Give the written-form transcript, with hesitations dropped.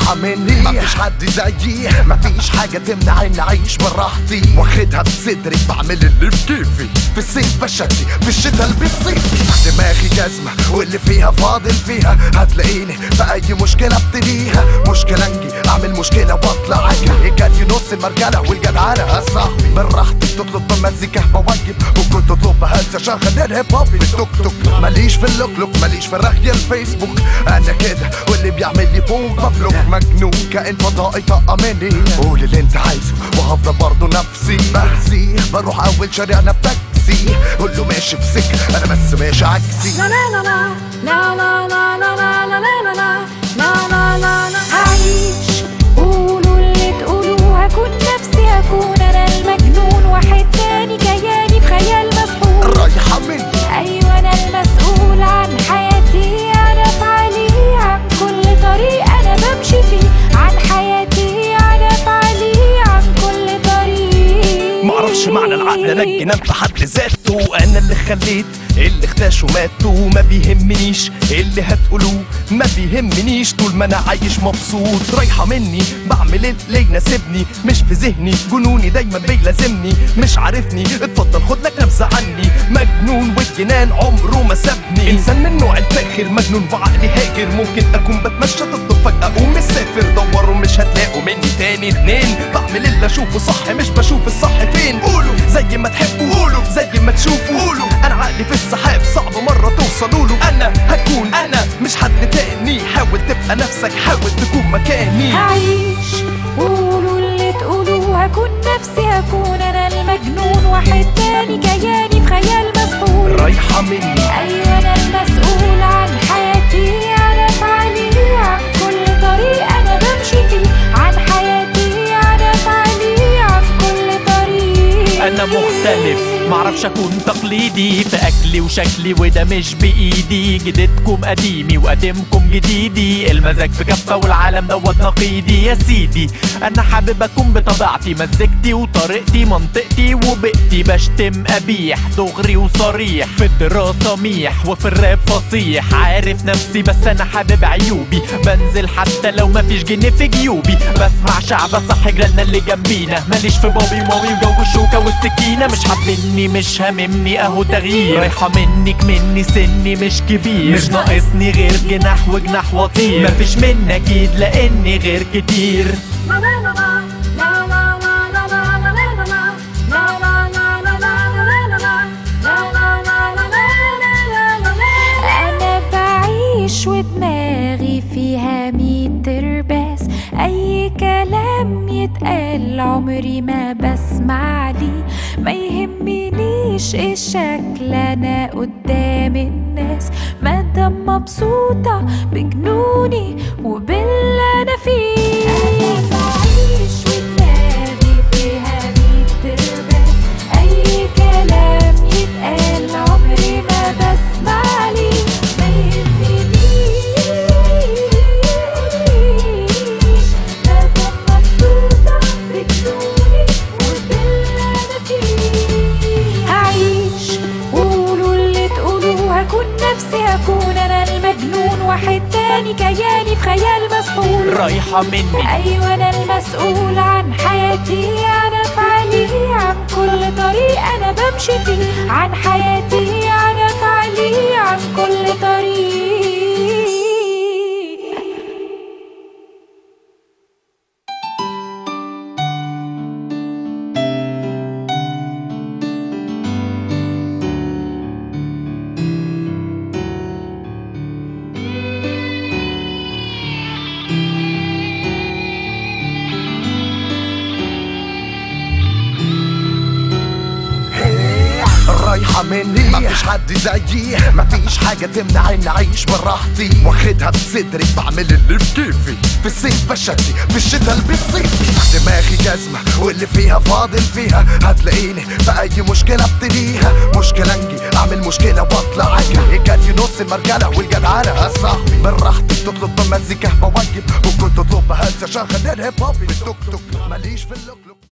رايحة مني مفيش حد زيي، مفيش حاجة تمنع اني اعيش براحتي، واخدها بصدري بعمل اللي بكيفي، في الصيف بشتي في الشتا البس صيفي، دماغي جزمة واللي فيها فاضل فيها، هتلاقيني في اي مشكلة ابتديها، مشكلة انجي اعمل مشكلة واطلع اجري، الجري نص المرجلة والجدعانة يا صاحبي، من راحتي تطلب بمزيكا بوجب، ممكن تطلب هلسة شغل الهيب هوب بالتوك توك، ماليش في اللوك ماليش في رغي الفيسبوك، انا كده واللي بيعمل لي فوق ببلوك، مجنون كائن فضائي طاقة مني، قول اللي انت عايزه وهفضل برضه نفسي بهزي، بروح اول شارعنا بتاكسي، قول له ماشي في سكة انا بس ماشي عكسي. لا لا لا لا لا لا لا لا لا لا لا لا لا لا لا هعيش، قولوا اللي تقولوه، هكون نفسي، هكون انا المجنون، واحد تاني كياني في خيال مسحور، رايحة مني ايوه انا المسؤول عن حياتي، عن افعالي، عن كل طريق انا بمشي فيه، عن حياتي، عن افعالي، عن كل طريق. معرفش معنى العقل انا الجنان في حد ذاته، انا اللي خليت اللي اختاشوا ماتوا، ما بيهمنيش اللي هتقولوه، ما بيهمنيش طول ما انا عايش مبسوط، رايحة مني بعمل اللي يناسبني، مش في ذهني جنوني دايما بيلازمني، مش عارفني اتفضل خد لك نبذة عني، مجنون والجنان عمره ما سابني، انسان من نوع الفاخر، مجنون وعقلي هاجر، ممكن اكون بتمشى تفضل فجأة اقوم مسافر، دوروا مش هتلاقوا مني تاني اتنين، بعمل اللي اشوفه صح مش بشوف الصح فين، قولوا زي ما تحبوا، قولوا زي ما تشوفوا، قولوا انا عقلي في السحاب صعب مرة توصلوا له، انا هكون انا مش حد تاني، حاول تبقى نفسك، حاول تكون مكاني، هعيش، قولوا اللي تقولوه، هكون نفسي، هكون انا المجنون، واحد تاني كياني في خيال مسحور، رايحة مني ايوه انا المسؤول عن حياتي، عن افعالي، عن كل طريق انا بمشي فيه، عن حياتي، عن افعالي، عن كل طريق. انا مختلف معرفش اكون تقليدي في اكلي وشكلي، وده مش بايدي، جديدكم قديمي وقديمكم جديدي، المزاج في كفة والعالم دوت نقيدي، يا سيدي انا حابب اكون بطبيعتي، مزجتي وطريقتي منطقتي وبيئتي، بشتم قبيح دغري وصريح، في الدراسة ميح وفي الراب فصيح، عارف نفسي بس انا حابب عيوبي، بنزل حتى لو مفيش جنيه في جيوبي، بسمع شعب صح جيراننا اللي جنبينا، ماليش في بابي ومامي وجو الشوكة والسكينة، مش حابيني مش هاممني اهو تغيير، رايحة منك مني سني مش كبير، مش ناقصني غير جناح وجناح وطير، مفيش مني اكيد لاني غير كتير. انا بعيش ودماغي فيها 100 ترباس، اي كلام يتقال عمري ما بسمع لي، ما يهمنيش ايه الشكل انا قدام الناس، مادام مبسوطة بجنوني وباللي انا فيه. انا بعيش ودماغي فيها 100 ترباس، اي كلام يتقال عمري ما بسمع لي، ما يهمنيش مادام مبسوطة بجنوني وباللي انا فيه. هعيش، قولوا اللي تقولوه، هكون نفسي، هكون انا المجنون، واحد تاني كياني في خيال مسحور، رايحة مني ايوه انا المسؤول عن حياتي، عن افعالي، عن كل طريق انا بمشي فيه، عن حياتي، عن افعالي، عن كل طريق. رايحة مني مفيش حد زيي، مفيش حاجة تمنع اني اعيش براحتي، واخدها بصدري بعمل اللي بكيفي، في الصيف بشتي في الشتا البس صيفي، دماغي جزمة واللي فيها فاضل فيها، هتلاقيني في اي مشكلة ابتديها، مشكلة انجي اعمل مشكلة واطلع اجري، الجري نص المرجلة والجدعانة يا صاحبي، من راحتي تطلب بمزيكا بوجب، ممكن تطلب هلسة شغل الهيب هوب بالتوك توك، ماليش في اللوك